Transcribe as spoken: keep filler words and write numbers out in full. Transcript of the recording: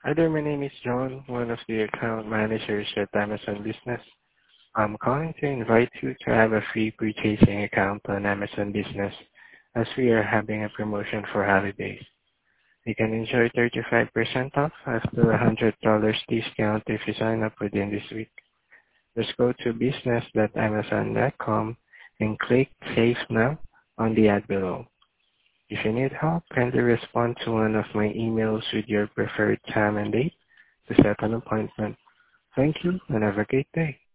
Hi there, my name is John, one of the account managers at Amazon Business. I'm calling to invite you to have a free purchasing account on Amazon Business as we are having a promotion for holidays. You can enjoy thirty-five percent off up to one hundred dollars discount if you sign up within this week. Just go to business dot amazon dot com and click Save Now on the ad below. If you need help, kindly respond to one of my emails with your preferred time and date to set an appointment. Thank you and have a great day.